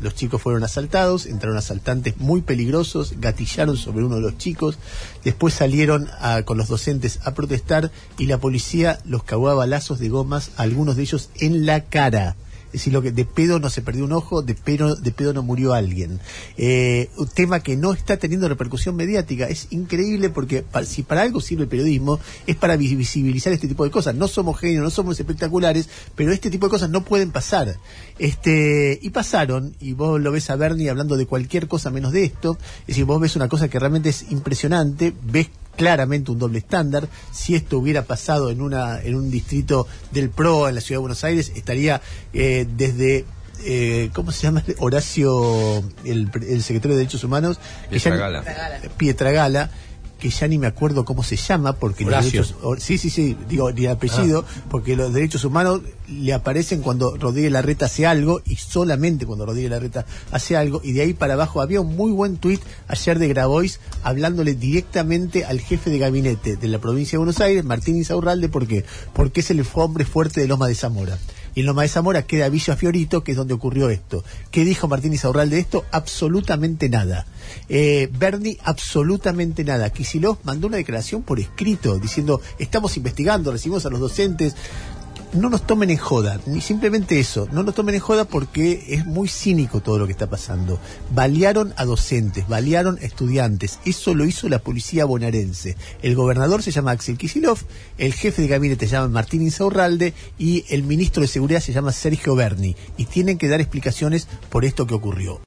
los chicos fueron asaltados, entraron asaltantes muy peligrosos, gatillaron sobre uno de los chicos, después salieron con los docentes a protestar y la policía los cagó a balazos de gomas, a algunos de ellos en la cara. Es decir, lo que de pedo no se perdió un ojo, de pedo no murió alguien. Un tema que no está teniendo repercusión mediática. Es increíble porque si para algo sirve el periodismo, es para visibilizar este tipo de cosas. No somos genios, no somos espectaculares, pero este tipo de cosas no pueden pasar. Y pasaron, y vos lo ves a Bernie hablando de cualquier cosa menos de esto. Es decir, vos ves una cosa que realmente es impresionante, ves claramente un doble estándar. Si esto hubiera pasado en un distrito del PRO en la ciudad de Buenos Aires, estaría desde ¿cómo se llama? Horacio, el secretario de Derechos Humanos, Pietragala, que ya ni me acuerdo cómo se llama, porque Horacio. los derechos, digo, ni apellido, porque los derechos humanos le aparecen cuando Rodríguez Larreta hace algo, y solamente cuando Rodríguez Larreta hace algo, y de ahí para abajo. Había un muy buen tuit ayer de Grabois hablándole directamente al jefe de gabinete de la provincia de Buenos Aires, Martín Insaurralde. ¿Por qué? Porque es el hombre fuerte de Loma de Zamora. Y en Loma de Zamora queda Villa Fiorito, que es donde ocurrió esto. ¿Qué dijo Martín Insaurralde de esto? Absolutamente nada. Bernie, absolutamente nada. Kicillof mandó una declaración por escrito diciendo: estamos investigando, recibimos a los docentes. No nos tomen en joda, ni simplemente eso, no nos tomen en joda, porque es muy cínico todo lo que está pasando. Balearon a docentes, balearon a estudiantes, eso lo hizo la policía bonaerense. El gobernador se llama Axel Kicillof, el jefe de gabinete se llama Martín Insaurralde y el ministro de Seguridad se llama Sergio Berni, y tienen que dar explicaciones por esto que ocurrió.